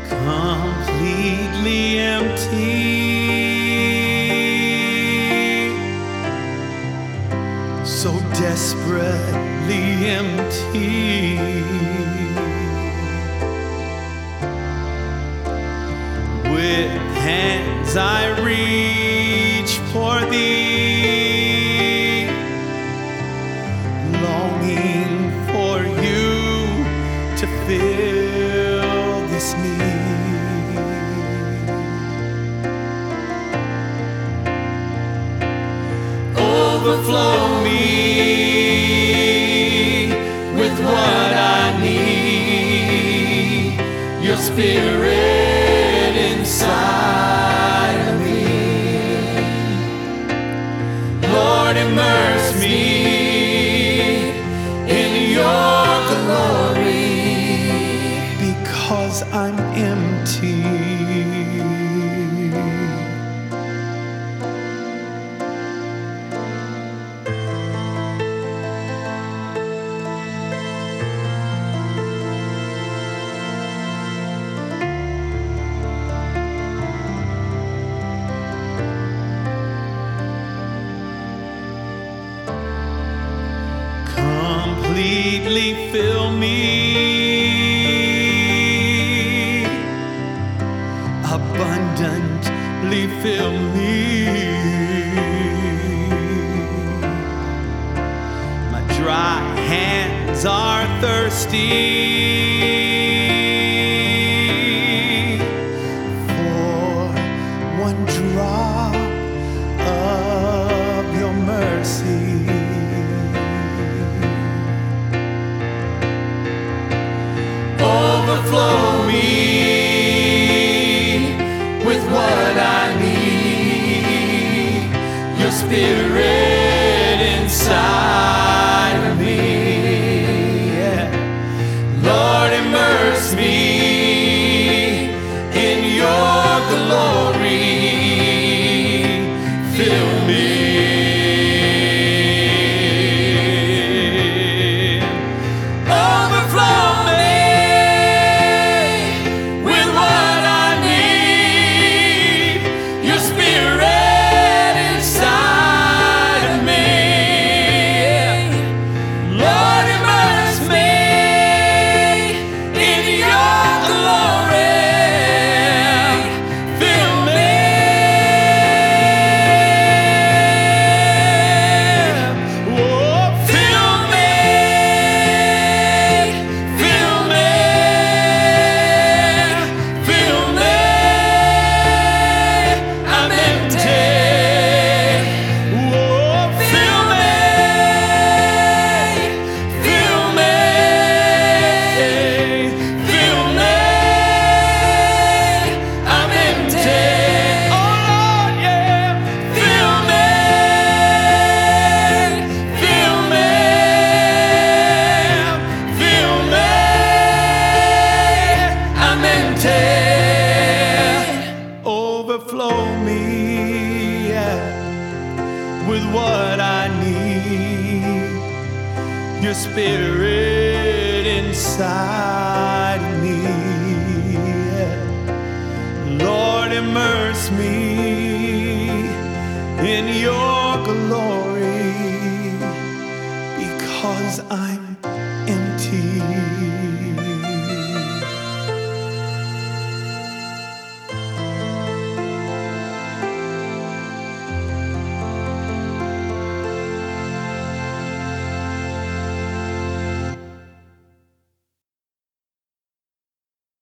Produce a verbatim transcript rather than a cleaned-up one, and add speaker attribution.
Speaker 1: completely empty, so desperately empty. With hands I reach for thee, longing for you to fill this need. Overflow me with what I need, your Spirit inside of me. Lord, immerse me in your glory, because I'm empty. Completely fill me, abundantly fill me. My dry hands are thirsty for one drop of your mercy. Overflow me with what I need, your Spirit inside of me. Yeah. Lord, immerse me in your glory, fill me. Overflow me, yeah, with what I need, your Spirit inside of me. Yeah. Lord, immerse me in your glory, because I'm